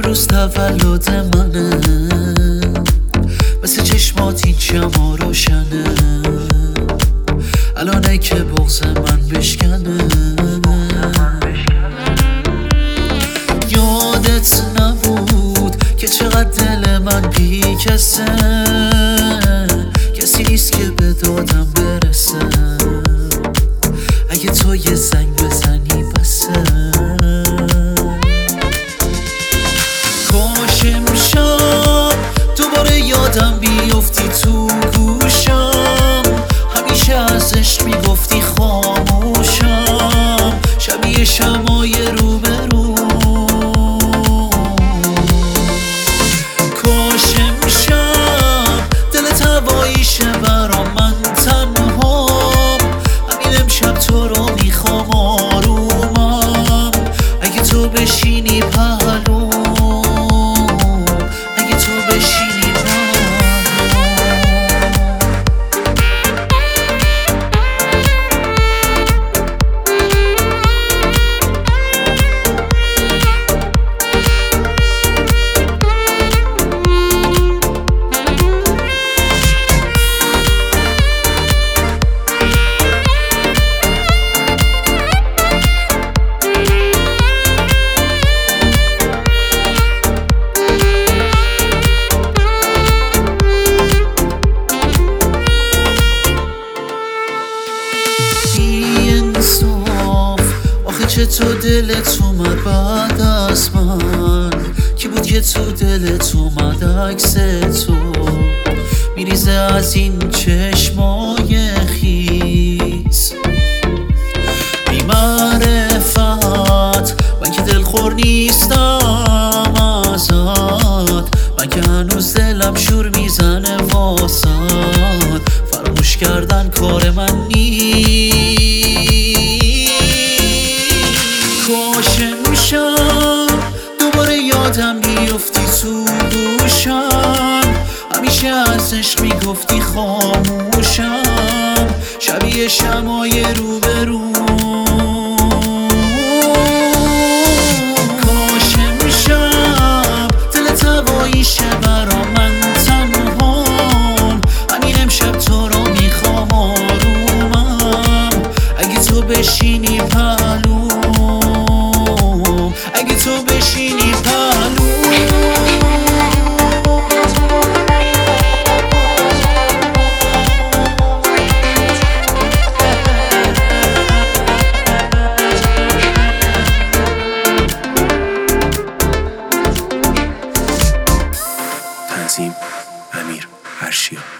امروز تولد منه، مثل چشمات این شما روشنه، الانه که بغض من بشکنه. یادت نبود که چقدر دل من بی کسه، کسی نیست که به دادم برسه، اگه تو یه زنگ بزنی بسه. کاش امشب دوباره یادم بیفتی تو گوشم، همیشه ازش میگفتی خاموشم، شبیه شمای روبرو. کاش امشب دلت هواییشه برا من تنهام، همین امشب تو رو میخوام آرومم، اگه تو بشینی پهلوم، اگه تو بشینی پهلوم. چطور دلت اومد بعد از من؟ کی بود که تو دلت اومد عکس تو میریزه از این چشمای خیس؟ بی معرفت من که دلخور نیستم ازت، من که هنوز دلم شور میزنه واسط، فراموش کردن کار من نیست. کاش امشب دوباره یادم بیفتی تو گوشم، همیشه ازش میگفتی خاموشم، شبیه شمای روبرو. کاش امشب دلت هواییشه برا من تنهام، همین امشب تو رو میخوام آرومم، اگه تو بشینی پهلوم، اگه تو بشینی پهلوم. تنظیم: امیر هرشیا.